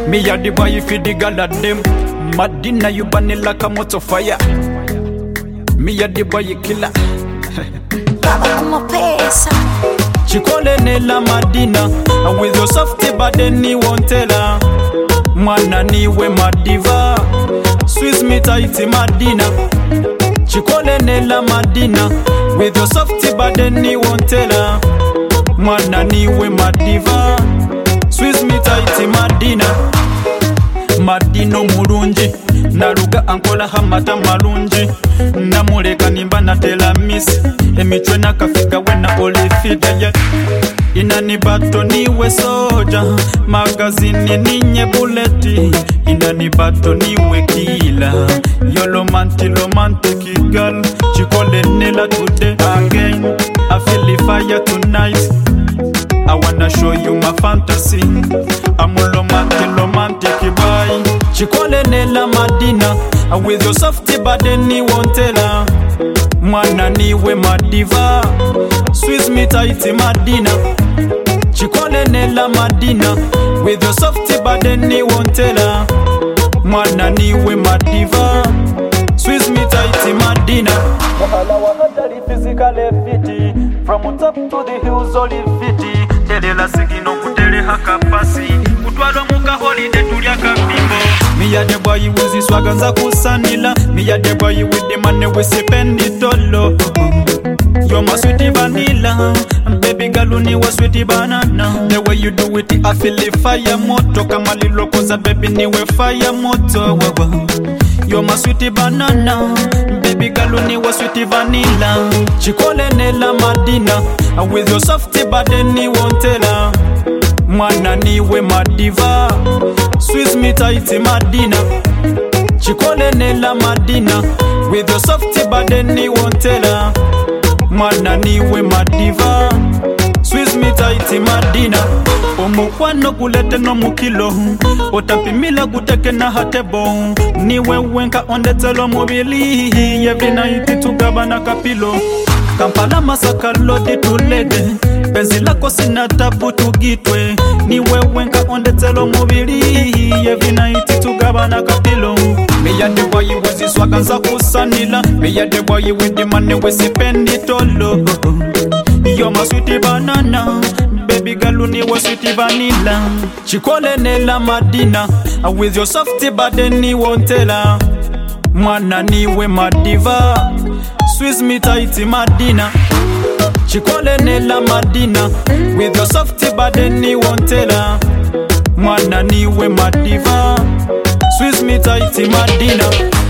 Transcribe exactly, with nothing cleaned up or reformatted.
Me a the boy if you the girl at them. Madina you burning like a motor fire. Me a the boy you killer. Baba como pesa. Chikole nela Madina, and with your softy body ni won't tell her. Mwana niwe madiva, Swiss me tighty Madina. Chikole nela Madina, with your softy body ni won't tell her. Mwana niwe madiva, Swiss me tighty Madina. Madino mulungi, naluga ankola hamata malungi. Namuleka nimba na tela miss, emichwe na kafika wena olifida ya. Inani bato niwe soja, magazini ninye buleti. Inani bato niwe kila, yo romantic romantic girl. Chikole nela today again, I feel the fire tonight. I wanna show you my fantasy. I'm a romantic, romantic boy. Chikole nela Madina, and with your softy body ni won't tell her. Mwana niwe madiva, Swiss me tighty Madina. Chikole nela Madina, with your softy body ni won't tell her. Mwana niwe madiva, Swiss me tighty Madina. Wahala wahatari physically fiti, from top to the hills only fiti. Tele la sigino kutele hakapasi, kutwalo muka holiday tulia kapimbo. Me a the boy with his swaganza kusanila. Me a the boy with the money we spend it all. You're my sweetie vanilla, baby girl uni wa sweetie banana. The way you do it, I feel the fire moto. Kama lilo koza baby niwe fire moto. You're my sweetie banana, baby girl uni wa sweetie vanilla. Chikole nela Madina, and with your softy body ni won't tell her. Mwana niwe madiva, Swiss me tighty Madina. Chikole nela Madina, with your softy body ni won't tell her. Mwana niwe madiva, Swiss me tighty Madina. Omukwano kulete no mukilo, otapimila kuteke na hatebo. Niwe wenka ondetelo mobili, every night tugabana kapilo. Kampala masaka lodi tulede, penzi lako sina tabu tugitwe. Niwe wenka ondetelo mobili, every night tugabana kapilo. Me ya the boy with his swaganza kusanila. Me ya the boy with the money we spend it all. You're my sweetie banana, baby girl uni wa sweetie vanilla. Chikole nela Madina, and with your softy body ni won't tell her. Mwana niwe madiva, Swiss me tighty Madina. Chikole nela Madina, with your softy body ni won't tell her. Mwana niwe madiva, Swiss me tighty Madina.